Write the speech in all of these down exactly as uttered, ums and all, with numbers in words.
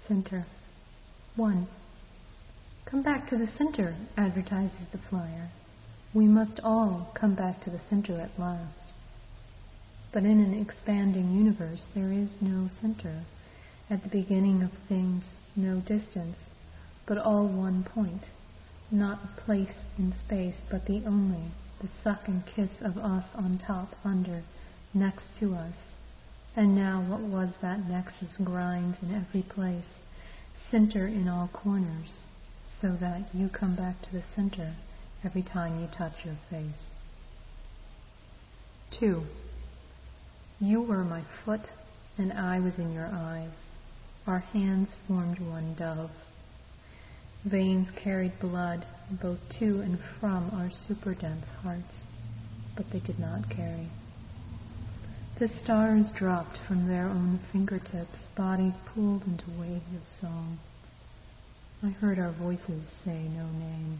Center. one. Come back to the center, advertises the flyer. We must all come back to the center at last. But in an expanding universe, there is no center. At the beginning of things, no distance, but all one point. Not a place in space, but the only, the suck and kiss of us on top, under, next to us. And now what was that nexus grinds in every place, center in all corners, so that you come back to the center every time you touch your face. Two. You were my foot, and I was in your eyes. Our hands formed one dove. Veins carried blood both to and from our superdense hearts, but they did not carry. The stars dropped from their own fingertips, bodies pulled into waves of song. I heard our voices say no name.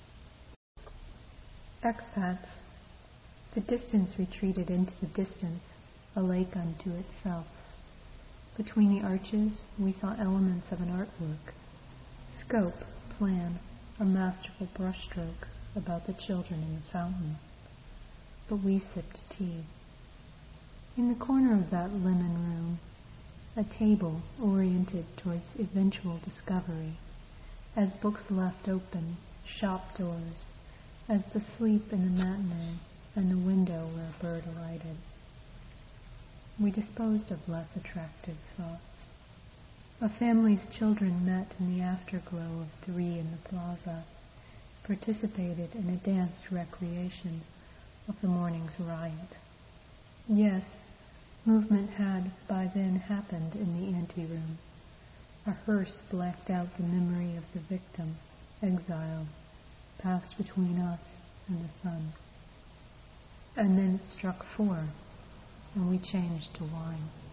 Expats. The distance retreated into the distance, a lake unto itself. Between the arches, we saw elements of an artwork. Scope, plan, a masterful brushstroke about the children in the fountain. But we sipped tea. In the corner of that lemon room, a table oriented towards eventual discovery, as books left open, shop doors, as the sleep in the matinee and the window where a bird alighted. We disposed of less attractive thoughts. A family's children met in the afterglow of three in the plaza, participated in a danced recreation of the morning's riot. Yes, movement had by then happened in the anteroom. A hearse blacked out the memory of the victim, exile, passed between us and the sun. And then it struck four, and we changed to wine.